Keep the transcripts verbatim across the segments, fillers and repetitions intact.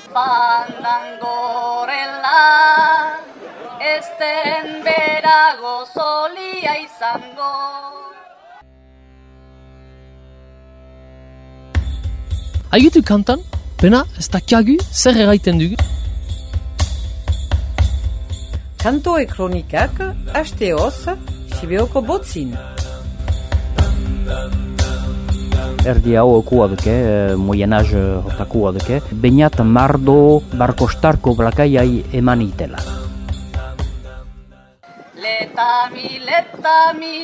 fandangorela, esten berago zolia izango. Aigutu kantan, pena ez dakiagu zer erraiten dugu. Kantoe kronikak, hasteoz, Sibeoko botzin. Erdi hau okua duke, moyenaz hortakua duke, bainat mardo barkostarko blakaiai eman itela. Letami, letami,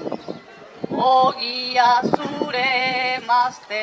ogia zure mazte.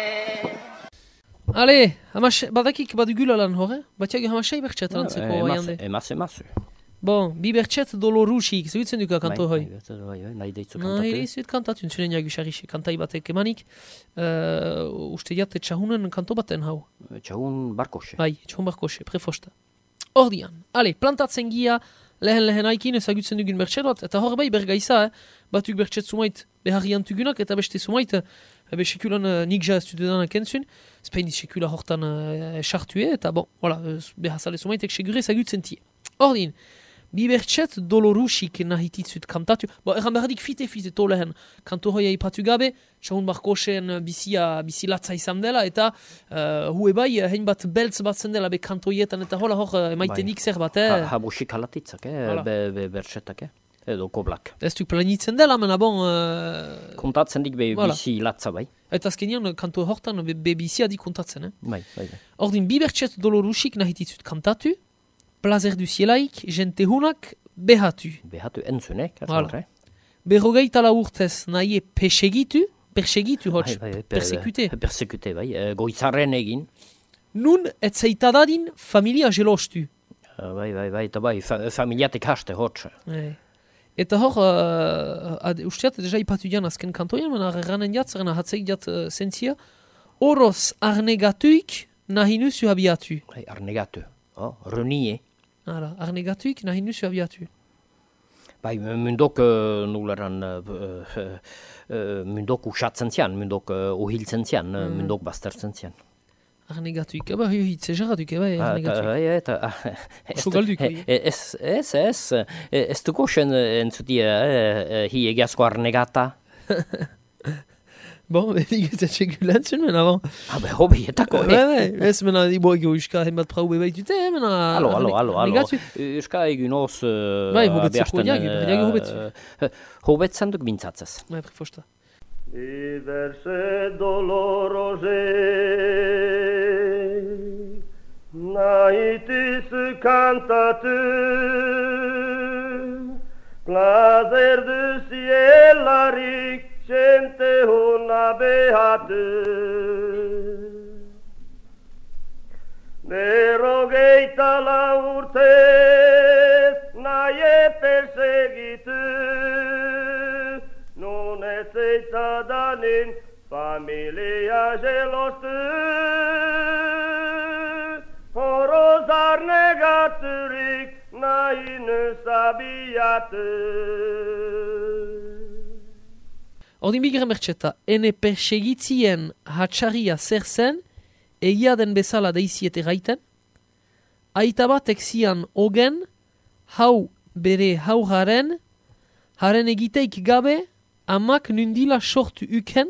Ale, hamas, badakik badugula lan hor, batiago hamasai bertxet lantzeko aiande. Emaz, emaz. Bon, bi bertxet dolorusik, zuitzen duka kanto hoi. Nahi deitzu kantatu. Nahi zuit kantatu, zuren jagu xarrixe kantai batek emanik. Uh, uste jate txahunen kanto baten hau. Txahun barkoxe. Bai, txahun barkoxe, prefosta. Ordian, ale, plantatzen gia, lehen lehen haikin ezagutzen dugun bertxet bat, eta hor bai bergaiza, eh? Batuk bertxet sumait beharrian tugunak, eta beste sumait, ebe sekulan uh, nik ja ez dudanak entzun, spainiz sekula hortan esartue, uh, eta bon, hola, behazale sumaitek segure ezagutzen tie. Ordin, bi bertxet dolorusik nahititzut kantatu. Bo, erran berradik fite-fite to lehen kanto hoia ipatu gabe, txahun barkosen bizia, bizi latza izan dela, eta uh, hue bai, hein bat beltz bat zen dela be kantoietan, eta hola hor uh, emaitenik zer bat, eh? Ha, habusik halatitzak, eh? Be, be bertxetak, eh? Edo koblak. Ez duk planitzen dela, mena bon... Uh, kontatzen dik be voilà. Bizi latza bai. Eta azkenian kanto hortan be, be bizia di kontatzen, eh? Bai, bai, bai. Ordin, bi bertxet dolorusik nahititzut kantatu, plazer du zielaik, jente hunak behatu. Behatu entzune, voilà. Berrogeita la urtez nahi pesegitu, persegitu hots, bai, bai, persekute. Persekute, bai, e, goitzarren egin. Nun etzeitadadin familia gelostu. Uh, bai, bai, bai, eta bai, fa, familiatek haste hots. Hey. Eta hor, uh, usteat, deja ipatu jan azken kantoian, mena erranen jat, zerena hatzeik jat uh, zentzia, oroz arnegatuik nahi nuzu abiatu. Hey, arnegatu, oh, renie. Hala, arnegatuik nahi nuzu abiatu. Bai, mundok uh, nuleran, uh, uh, uh, mundok usatzen zian, mundok uh, uhiltzen zian, mm. mundok baztertzen zian. Arnegatuik, eba hitze jarratuk, eba arnegatuik. Bai, eta... Sugalduk, bai. Ez, ez, ez, ez duko sen entzutia, hi egiazko arnegata. Bon, nik ez etxegulentzun, mena, bon. Ah, be, hobi, etako, eh? Bai, bai, ez, mena, ibo ego uska henbat prau bebaitute, mena... Alo, alo, alo, alo. Uska egun oz... Bai, hobetzeko diagu, diagu hobetzu. Hobetzen duk bintzatzez. Bai, prefosta. Diverse doloroze nahitiz kantatu plazer du zielarik jente huna behatu berrogeita la urtez nahi persegitu non ezeitadanin familia gelostu horoz arnegaturik nahi nuzabiatu. Ordin bigren bertxeta, ene persegitzien hatxarria zer zen, egia den bezala deiziet erraiten, aita batek zian ogen, hau bere hauraren, haren egiteik gabe, amak nundila sortu uken,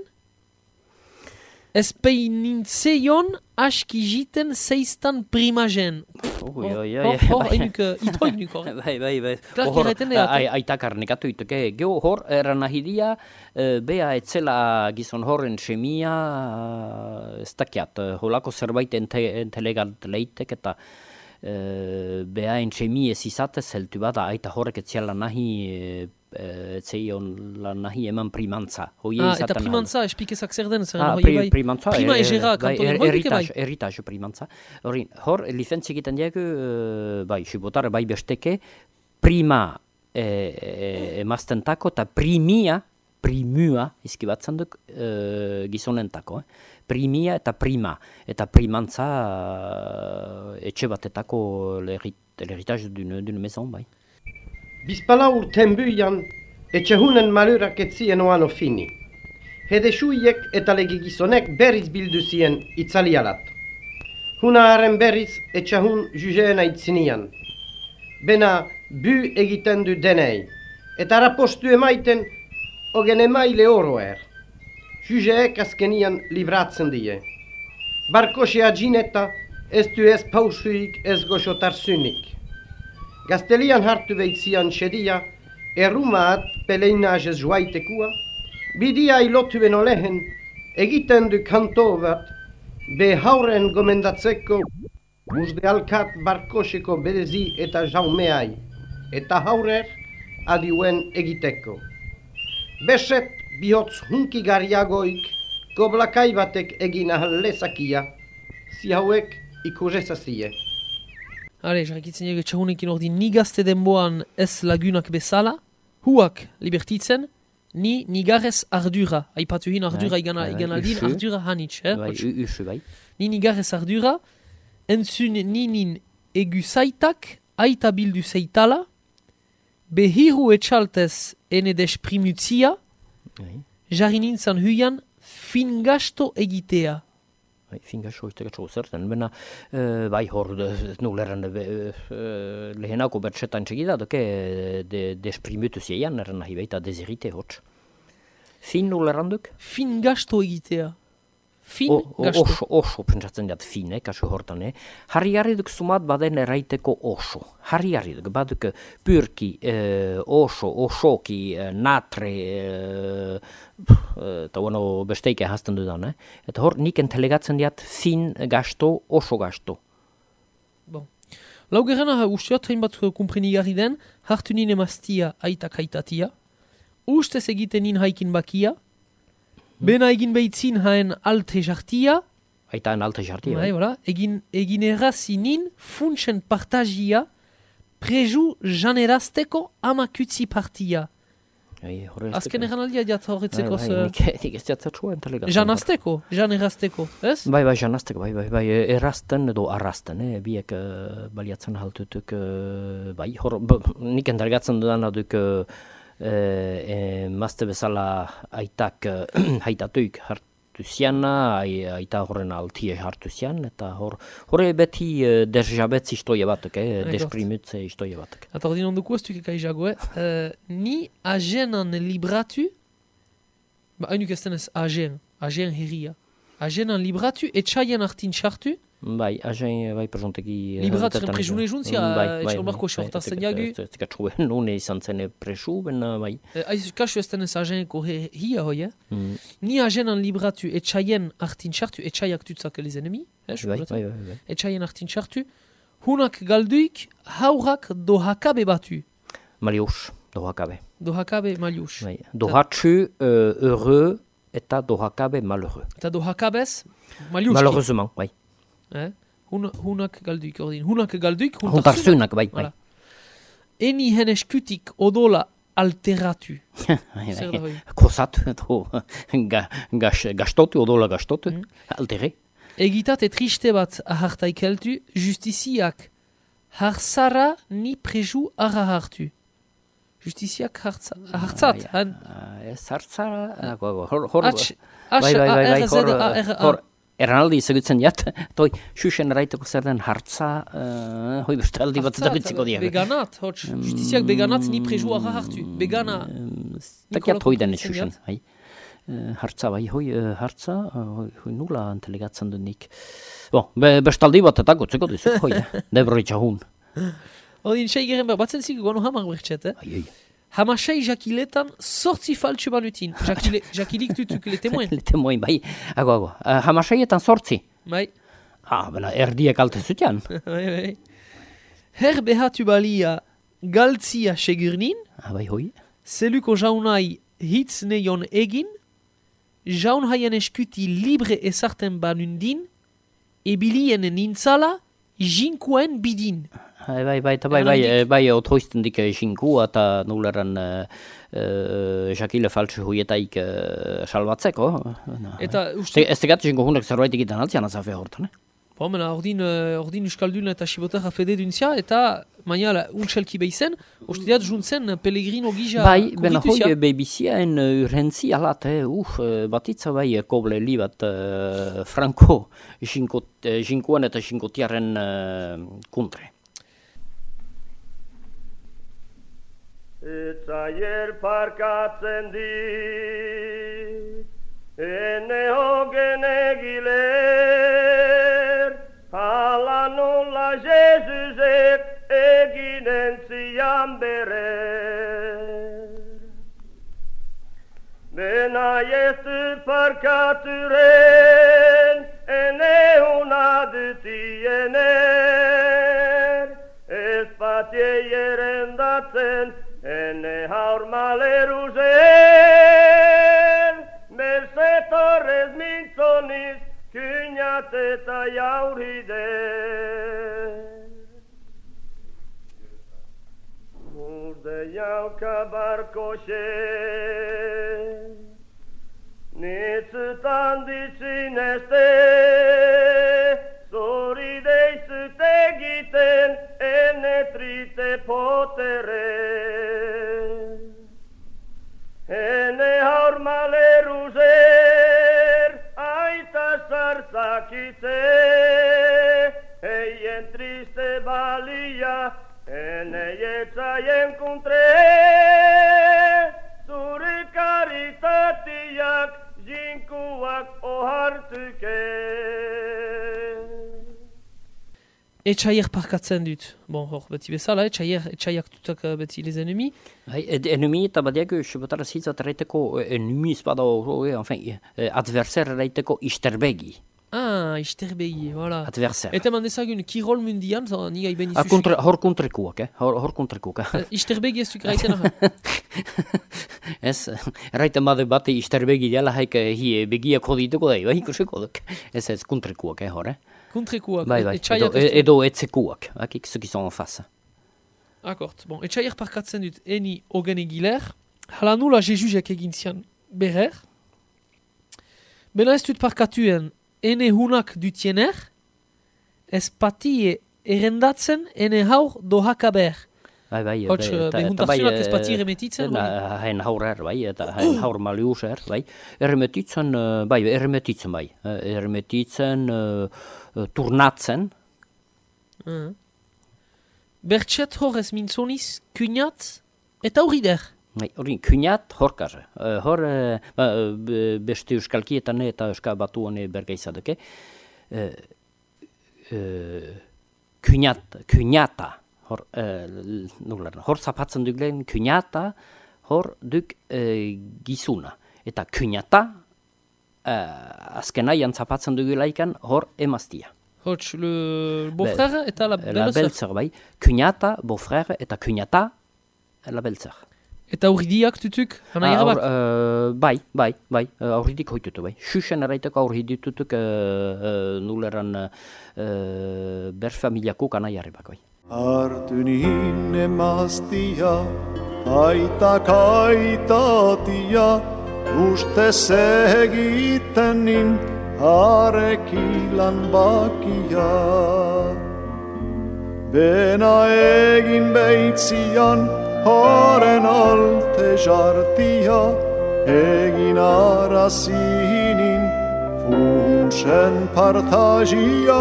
ezpein nintzeion aski jiten zeiztan primagen. Oi, oi, oi. Hor, hainuk, itoik nuk hor. Bai, bai, bai. Klark erraiten da. Aitak arnekatu ituke. Geo hor, eran nahidia, bea etzela gizon horren semia, ez dakiat, holako zerbait entelegat leitek eta bea entxemi ez izatez heltu bada, aita horrek etziala nahi etzeion lan nahi eman primantza. Ah, eta primantza, espikezak zer den? Ah, pri, primantza. Prima egera, kantoren hoi duke bai? Erritaz primantza. Hori, hor, lizentzik egiten diegu, bai, subotar, bai besteke, prima emaztentako eta primia, primua, izkibatzen duk, gizonentako, eh? Primia eta prima, eta primantza etxe batetako l'héritage d'une maison, bai. Bizpala urten buian, etxehunen malurak etzien oano fini. Hede suiek eta lege gizonek berriz bildu zien itzalialat. Hunaren berriz etxahun juzeen aitzinian. Bena bu egiten du denei, eta rapostu emaiten ogen emaile oroer. Juzeek azkenian libratzen die. Barkosia gineta ez du ez pausuik ez goxotarzunik. Gaztelian hartu beitzian xedia, errumaat peleinazez joaitekua, bidia ilotuen olehen egiten du kanto bat, be hauren gomendatzeko Uzde alkat barkoseko berezi eta jaumeai, eta haurer adiuen egiteko. Beset bihotz hunkigariagoik, goblakai batek egin ahal lezakia, zi hauek ikusezazie. Hale, jarrikitzen ege txahunekin ordi ni gazte denboan ez lagunak bezala, huak libertitzen, ni nigarez ardura, aipatu hin ardura igan aldin, ardura hanitz, eh? Bai, usu bai. Ni nigarez ardura, entzun ninin egu zaitak, aita bildu zeitala, behiru etxaltez ene desprimutzia, jarri nintzen huian fingasto egitea. Bai, fingasto egitea zerten, bena, bai hor, nuleran lehenako bertsetan txegida, doke desprimutu zeian, eran nahi baita dezirite hotz. Fin nuleran duk? Fingasto egitea. Fin o, gasto. Oso, oso pentsatzen dut fin, eh, kasu hortan, eh. Harri-harri duk sumat baden eraiteko oso. Harri-harri duk, baduk purki, eh, oso, osoki, eh, natre, eta eh, bueno, besteike hasten dudan, eh. Eta hor, nik entelegatzen diat fin gasto, oso gasto. Bon. Laugerena ha usteat hain bat kumprenigarri den, hartu nine mastia aitak haitatia, ustez egiten nin haikin bakia, bena egin behitzin haen alte jartia. Aita en alte jartia. Bai, voilà. Egin, egin errazinin funtsen partazia preju janerazteko amakutzi partia. Azken eran aldia diat horretzeko. Nik ez diat zertzua entelegatzen. Janazteko, janerazteko, ez? Bai, bai, janazteko, bai, bai, bai, errazten edo arrazten, eh? Biek uh, baliatzen haltutuk, uh, bai, hor, nik entelegatzen dudan duk E, mazte bezala aitak haitatuik hartu ziana, aita horren altie hartu zian, eta hor, horre beti uh, desjabetzi istoia batuk, eh, desprimutze istoia batuk. Eta ordin onduko ez dukeka izago, eh? Uh, ni agenan libratu, ba hainuk ez denez agen, agen herria, agenan libratu, etxaien hartin txartu, Bai, agen, bai, presunteki... Libratzen presune juntzia, etxeron barko xortazen jagu. Ez dikatxu, nune izan zen presu, bena, bai. Aiz, kasu ez denez ageneko hia hoi, eh? Ni agenan libratu etxaien hartin txartu, etxaiak tutzak elizenemi, eh? Bai, bai, bai. Etxaien hartin txartu, hunak galduik haurak dohakabe batu. Malius, dohakabe. Dohakabe malius. Bai, dohatxu, heureux, eta dohakabe malheureux. Eta dohakabez, maliuski. Malheureusement, bai. Eh? Hun, hunak galduik, ordin. Hunak galduik, huntarzunak, bai, bai. Eni hen eskutik odola alteratu. Zer da hoi? Kosatu, edo, gastotu, odola gastotu, mm. altere. Egitate triste bat ahartaik heltu, justiziak harzara ni preju arra hartu. Justiziak hartzat. Ez hartzara, hor, hor, bai, bai, bai, hor, Erranaldi izagutzen jat, toi, xuxen eraiteko zer den hartza, uh, hoi beste aldi bat eta bitziko diago. Beganat, hotx, justiziak beganat ni preju arra hartu. Begana. Takiat hoi den xuxen, hai. Hartza, bai, hoi hartza, hoi nula entelegatzen du nik. Bon, beste aldi bat eta gotzeko duzu, hoi, debroi txahun. Odin, sei geren behar, batzen zik guano hamar bertxet, eh? Ai, ai. Hamasei jakiletan sortzi faltsu banutin. Jakile, jakilik tutuk le temoen. Le temoen, bai. Ago, ago. Uh, Hamaseietan sortzi? Bai. Ah, bena, erdiek alte zutian. Bai, bai. Her behatu balia galtzia segurnin. Ah, bai, hoi. Zeluko jaunai hitz neion egin. Jaun haien eskuti libre ezarten banundin. Ebilien nintzala jinkuen bidin. Bai, bai, bai, bai, bai, bai, otoizten dik jinku eta nuleran jakile faltsu huietaik salbatzeko. Eta uste... Ez tegat jinku hunek zerbait egiten altzian azafe hortan, eh? Bon, mena, ordin, uh, ordin Euskaldun eta Sibotarra fede duntzia, eta mañala untxelki behizen, osteat juntzen Pellegrino gija Bai, bena korrituzia. hoi bebiziaen uh, urhentzi alat, eh, uf, uh, batitza bai uh, koble li bat uh, Franco jinkoan uh, eta jinkotiaren uh, kontre. Etxaier parkatzen dit, ene hogen egiler, hala nola Jezusek eginen zian berer. Bena jestu parkaturen, ene huna dutiener, ez patie jerendatzen, ene haur maleruzen, merze torrez mintzoniz, kyñat eta jauride. Murde jauka barkoxe, nitzutan ditzinezte, zori deizut egiten, ene trite potere. Ene haur maleruzer, aita zarzakitze, eien triste balia, ene jetzaien kontre, zure karitatiak, jinkuak ohartuke. Etxaier parkatzen dut. Bon, hor, beti bezala, etxaier, etxaiak tutak uh, beti les ennemis. Hai, enemi eta badiak Sibotarra zitzat erraiteko enemi izpada, enfin, adversaire erraiteko isterbegi. Ah, isterbegi, voilà. Adversaire. Eta man dezagun kirol mundian, zo ni gai beni Ah, kontre, hor kontrekuak, eh? Hor, hor kontrekuak. Uh, isterbegi ez duk raiten aha. Ez, erraiten bade bate isterbegi dela haik hi begiak hodituko da, bai ikusiko duk. Ez ez kontrekuak, eh, hor, eh? Kontrekuak, Bai, bai, edo, etxaiak ez du. edo etzekuak, akik ceux qui sont en face. Akort, bon, etxaier parkatzen dut eni hogen egiler, hala nula Jezusek egin zian berer, bena ez dut parkatuen ene hunak dutiener, ez patie erendatzen ene haur dohakaber. Bai, bai, Hots, behuntazionak ez pati erremetitzen, hori? Hain haur er, bai, eta hain haur malius er, bai. Erremetitzen, uh, bai, erremetitzen, bai. Uh, erremetitzen, uh, uh, turnatzen. Uh. Bertxet horrez mintzoniz, kuñat eta hurrider. Bai, hori, kuñat horkar. Uh, hor, uh, ba, uh, beste euskalkietan eta euskal batuan bergaizadeke. Uh, uh, kuñat, kuñata. Hor, uh, hor zapatzen duk lehen kuñata, hor duk uh, gizuna. Eta kuñata, uh, azkenaian zapatzen duk laikan, hor emaztia. Hots, le beau-frère eta la La belle-sœur. belle-sœur, bai. Kuñata, beau-frère, eta kuñata, la belle-sœur. Eta hurridiak tutuk, hana Ah, irabak. aur- uh, bai, bai, bai, uh, aurridik hoitutu, bai. Xuxen eraiteko aurriditutuk uh, uh, nuleran uh, uh, berfamiliakuk anaiarribak, bai. Hartu niin emaztia, aita kaitatia, uste segiten nin, arekilan bakia. Bena egin beitzian, haren alte jartia, egin arazinin, funtsen partagia.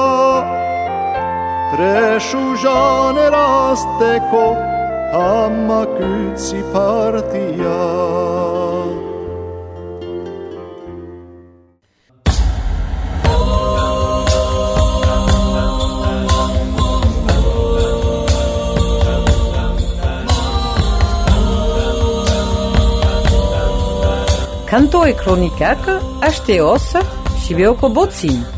Trešu žanerazteko, hammak ütsi partia. Kanto e kronikak, asteoz, Sibeoko botzin.